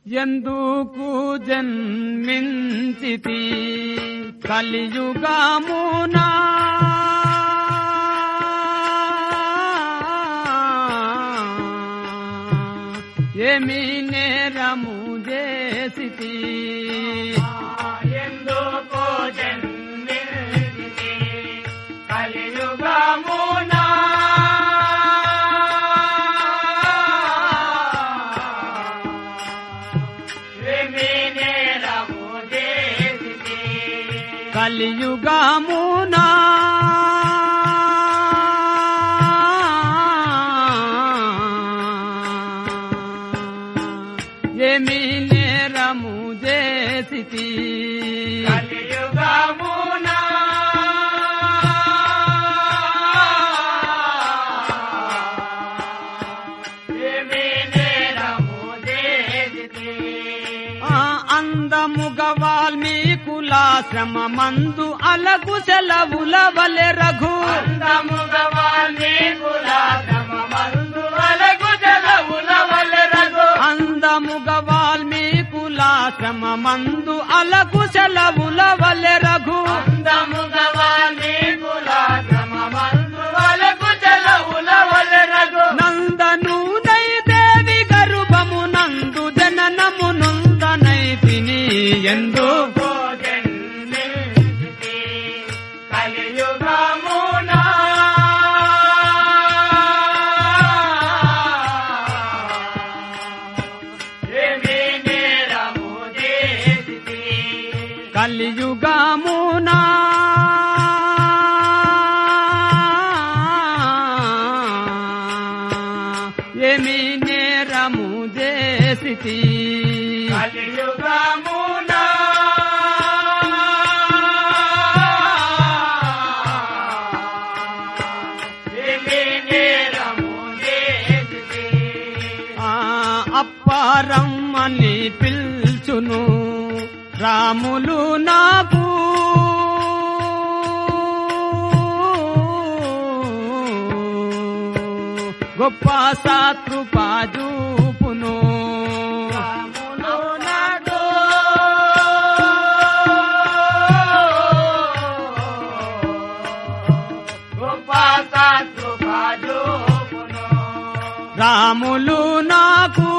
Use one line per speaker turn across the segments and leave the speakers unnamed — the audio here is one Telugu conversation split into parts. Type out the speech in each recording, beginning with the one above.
ఎందుకు జన్మించితి కలియుగమునా ఏమి నేరము చేసితి
ఎందుకు జన్మించితి కలియుగమునా ఏమి నేరము చేసితి
కలియుగమునా ఏమి నేరము చేసితి
కలియుగమునా ఏమి నేరము చేసితి
అందముగ వాల్మీకులాశ్రమమందు అలగు సెలవుల వలె రఘు
అందముగ వాల్మీకులాశ్రమమందు అలగు సెలవుల వలె రఘు
అందముగ వాల్మీకులాశ్రమమందు అలగు సెలవుల వలె రఘు
అందముగ వాల్మీకులాశ్రమమందు అలగు సెలవుల వలె రఘు
నందను నైదేవి గర్భము నందు జననము నందనైతిని ఎందుకు
జన్మించితి కలియుగమునా ఏమి నేరము చేసితి
కలియుగమునా ఏమి నేరము చేసితి
కలియుగమునా ఏమి నేరము చేసితి
అప్పారమ్మని పిల్చును రాములు నాకు గొప్ప సాత్రుపాజూపును
రాములు నాడు గొప్ప సాత్రుపాజూపును
రాములు నాకు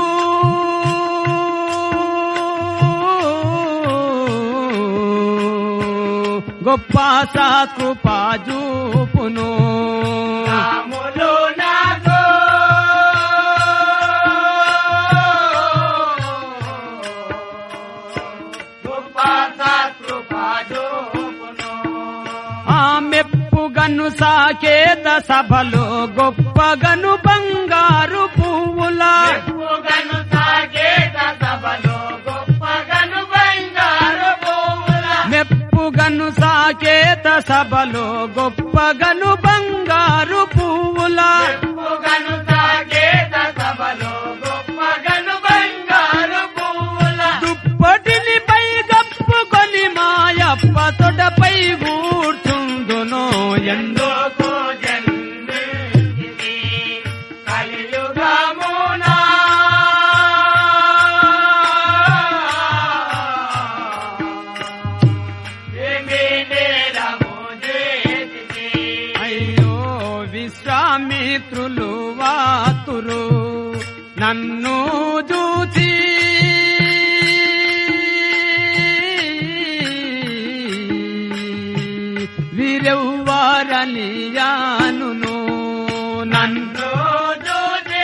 గొప్ప సాత్రుపాజూపును
రాములు నాకు గొప్ప సాత్రుపాజూపును
మెప్పుగను సాకేత సభలో గొప్పగను బంగారు పువ్వుల
మెప్పుగను సాకేత సభలో గొప్పగను బంగారు పువ్వుల
మెప్పుగను సాకేత సభలో గొప్పగను బంగారు పువ్వుల
మెప్పుగను సాకేత సభలో గొప్పగను బంగారు పువ్వుల
దుప్పటిని పై గప్పుకొని మాయప్ప తొడపై కూర్చుందును
ఎందుకు జన్మించితి కలియుగమునా ఏమి నేరము చేసితి
అయ్యో విశ్వామిత్రులు వాతురు నన్ను చూచి వీరెవ్వారనియానును నన్ను
చూచి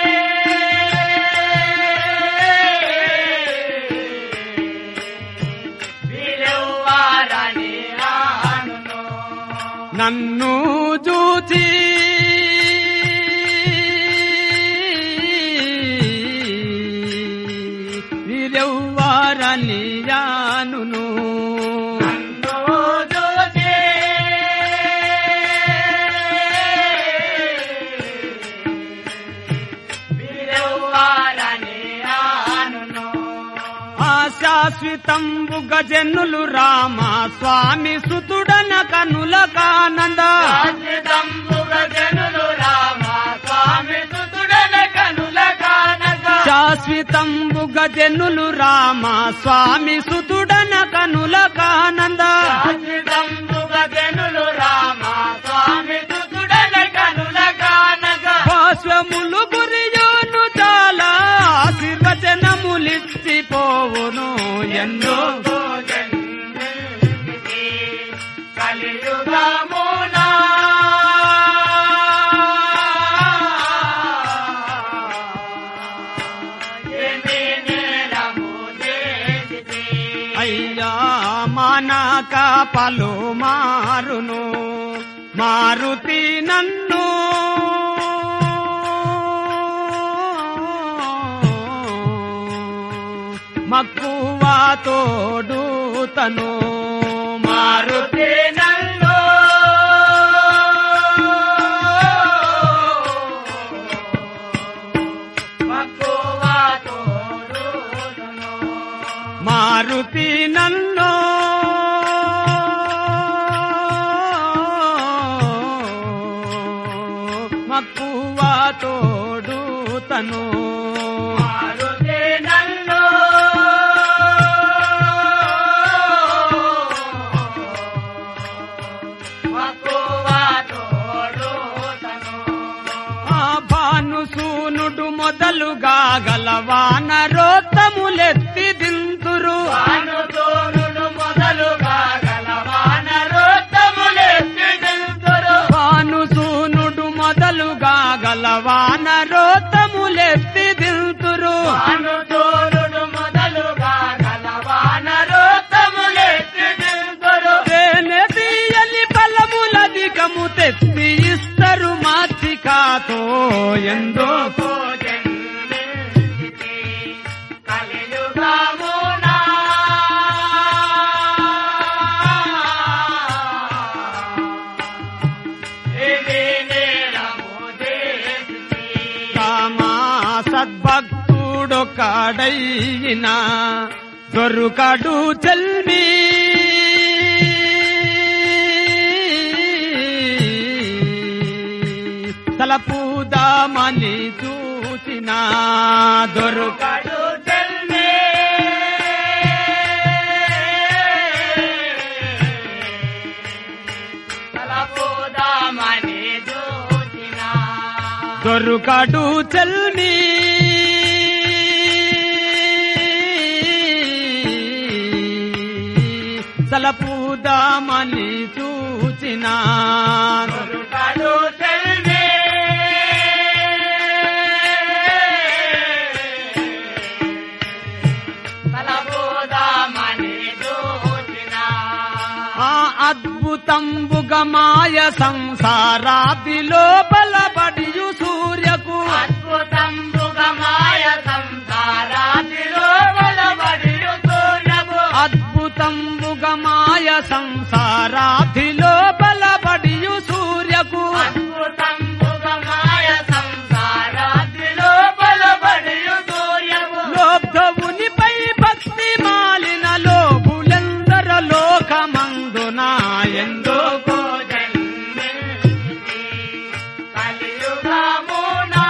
వీరెవ్వారని ఆనును
నన్ను చూచి వీరెవ్వారనియానును
నన్ను చూచి వీరెవ్వారని ఆనును
శాశ్వతంబుగ జనులు రామ స్వామి సుతుడన కనుల కానంద
శాశ్వతంబుగ జనులు రామ స్వామి సుతుడన కనుల కానక
శాశ్వతంబుగ జనులు రామ స్వామి సుతుడన కనుల కానంద
శాశ్వతంబుగ జనులు రామ స్వామి సుతుడన కనుల కానగ
భాష్యములు గురియోను చాలా ఆశీర్వచనములిచ్చిపోవును ఎన్నో
కలియుగమునా
అయ్యా మానక పలు మారును మారుతి నన్ను మక్కువ తోడుతను
మారుతి నన్ను మక్కువ తోడుతను
మారుతి నన్ను మక్కువ తోడుతను
మారుతి నన్ను మక్కువ తోడుతను
ఆ భానుసూనుడు మొదలుగా గలవాన రోత్తములెత్తి దింతురు
భానుసూనుడు మొదలుగా గలవాన రోత్తములెత్తి దింతురు
భానుసూనుడు మొదలుగా గలవాన రోత్తములెత్తి దింతురు
భానుసూనుడు మొదలుగా గలవాన రోత్తములెత్తి దింతురు
తేనె తీయని ఫలములధికము తెచ్చి ఇస్తరు మాత్రికాతో ఎందో
కలియుగమునా ఇది నేరము చేసి
కామా సద్భక్తుడొకడైనా దొరుకడు చెల్మి తలపుదామని చూసిన దొరుకడు
కడు చెల్లి తలపోదామని చూచిన
దొరుకడు చెల్మి తలపుదామని చూచిన
కడు చెల్లి తలపోదామని చూచిన
ఆ అద్భుతంబుగమాయ సంసారాది లోపల బడియు సూర్యకు
అద్భుతంబుగమాయ సంసారాదిలో బలబడియు సూర్యము
అద్భుతంబుగమాయ సంసారాది లోపల బడియు సూర్యకు
అద్భుతంబుగమాయ సంసారాదిలో బలబడియు సూర్యము
లోబ్ధవునిపై భక్తి మాలిన లోబులెందర లోకమందున ఎందో
కలియుగమునా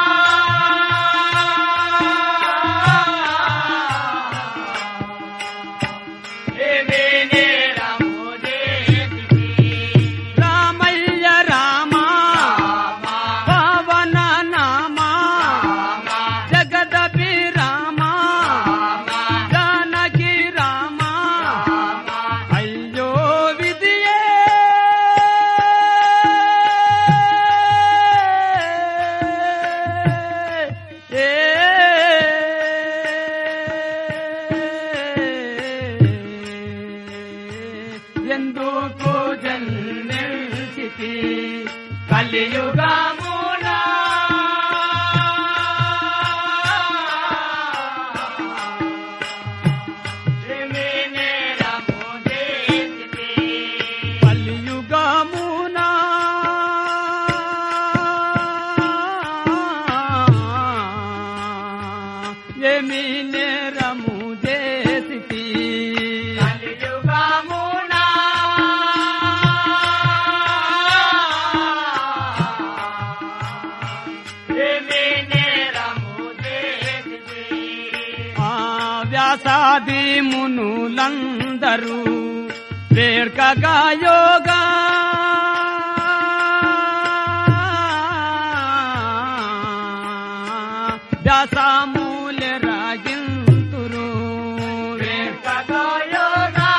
ఇది నేరము చేసి
రామయ్య రామ పవన నామ జగదపి రామ జానకి రామ అయ్యో విధియే ఎందుకు జన్మించితి కలియుగమునా కలియుగమునా ఏమి నేరము చేసితి వ్యాసాది మునులందరూ వేర్కగా యోగా వ్యాసామూల రాగింతురు
వేర్కగా యోగా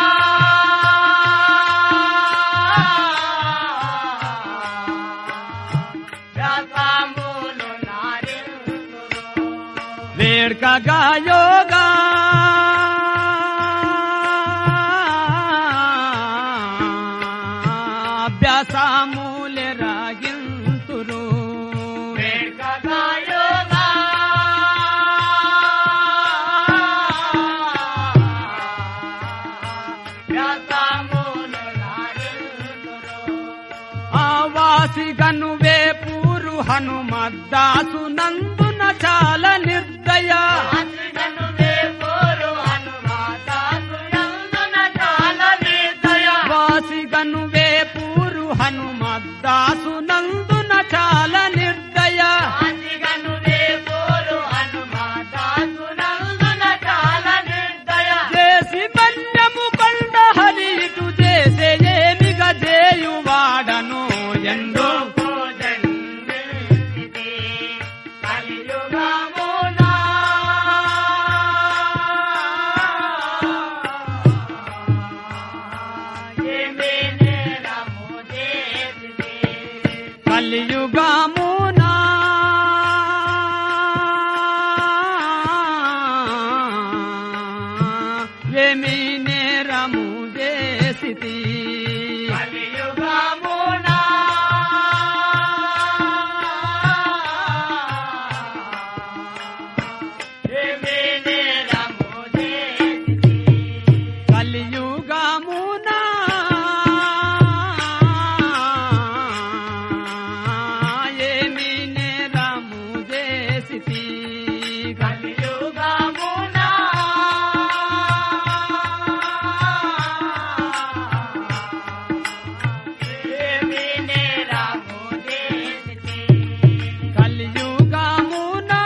వ్యాసామూలు నారింతురు
వేర్కగా యోగా అభ్యాసమూల రాగింతురు
వేర్కగా యోగా వ్యాసామూలు నారింతురు
ఆవాసిగను వేపూరు హనుమద్దాసు నందున చాలా నిర్దయ
ఆశిగను వేపూరు హనుమద్దాసు నందున చాలా నిర్దయ
వాసిగను వేపూరు హనుమద్దాసు నందున చాలా నిర్దయ
ఆశిగను వేపూరు హనుమద్దాసు నందున చాలా నిర్దయ
చేసి మన్యము కొండ హరిటు చేసే ఏమిగ చేయువాడను ఎందు కలియుగమునా ఏమి నేరము చేసితి కలియుగమునా ఏమి నేరము చేసితి కలియుగమునా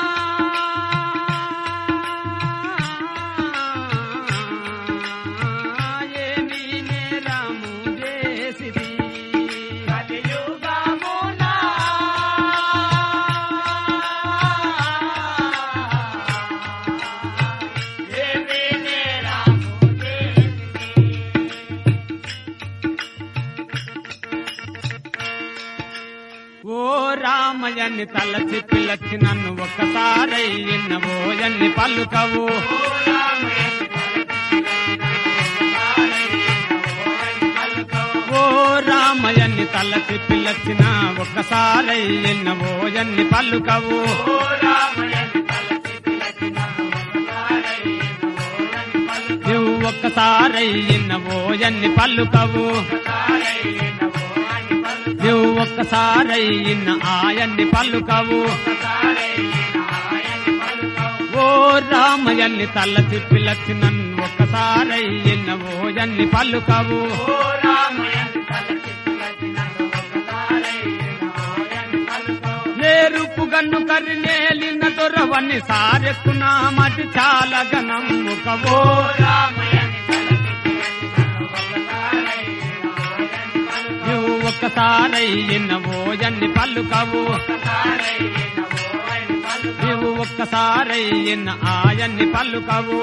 ఏమి నేరము చేసితి ఓ రామయ్యని తలచి పిలచి నన్ను ఒక్కసారై ఎన్నబోయన్ని పలుకవు ఓ రామయ్యని తలచి పిలచిన ఒక్కసారై ఎన్నబోయన్ని పలుకవు నువ్వు ఒక్కసారై ఎన్నబోయన్ని పలుకవు నువ్వు ఒక్కసారై ఇన్న ఆయన్ని పలుకవు ఓ రామయ్యన్ని తలచి పిలచి నన్ను ఒక్కసారై ఇన్న ఓయన్ని పలుకవు నేరుపు గన్ను కరినేలిన దొరవని సారెక్కునా మటి చాలా గనమ్ముకవో నువ్వు ఒక్కసారై ఇన్న ఓయన్ని పలుకవు నువ్వు ఒక్కసారై ఇన్న ఆయన్ని పలుకవు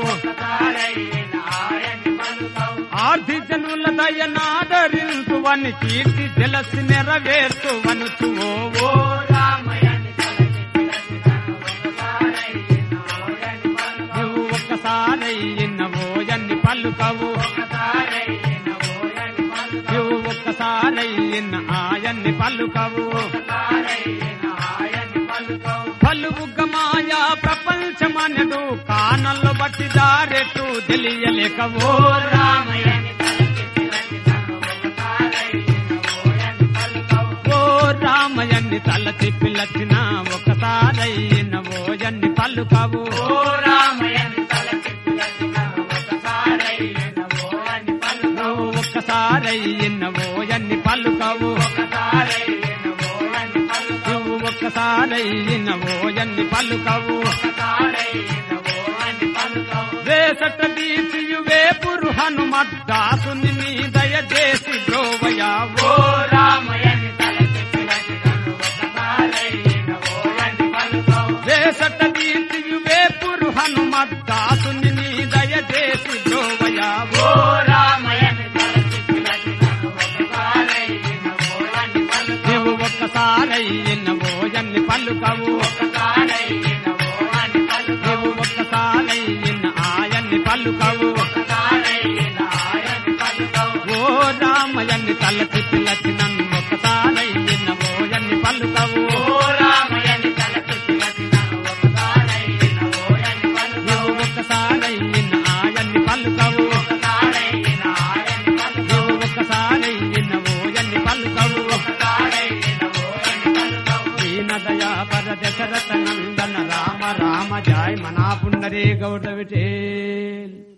ఆర్ధిజనుల దయనాదరింతువని కీర్తి జలసి నెరవేర్తువనుచువో నువ్వు ఒక్కసారై ఇన్న ఓయన్ని పలుకవు నువ్వు ఒక్కసారై ఇన్న ఆయన్ని పలుకవు పలువుగమాయా ప్రపంచమనడు కానల్లో బట్టి దారెట్టు తెలియలేకవో ఓ రామయ్యన్ని తలచి పిలచిన ఒకసారై ఓయన్ని పలుకవు నువ్వు ఒక్కసారై ఓయన్ని పలుకవు నువ్వు ఒక్కసారై ఓయన్ని పలుకవు వేసట దీపియువే పురు హనుమద్దాసుని నీ దయచేసి బ్రోవయా
ఓ రామయని తలచి పిలచినను ఒకసారైన ఓయని పలుకవు
వేసట దీపియువే పురు హనుమద్దాసుని నీ దయచేసి బ్రోవయా
ఓ రామయని తలచి పిలచినను ఒకసారైన ఓయని పలుకవు
నీవు ఒక్కసారైన ఓయన్ని పలుకవు
ఒకసారైన ఓయని పలుకవు
నీవు ఒక్కసారైన ఆయన్ని పలుకవు
ఒకసారైన ఆయని పలుకవు
ఓ రామయన్ని తలచి పిలచి నన్ను ఒక్కసారైన ఓయన్ని పలుకవు
ఓ రామయని తలచి పిలచినను ఒకసారైన ఓయని పలుకవు
నీవు ఒక్కసారైన ఆయన్ని పలుకవు
ఒకసారైన ఆయని పలుకవు
నీవు ఒక్కసారైన ఓయన్ని పలుకవు
ఒకసారైన ఓయని పలుకవు
దీనదయా పర దశరథ నందన రామ రామ జాయ్ మనా పుండరీ గౌడ విఠేల్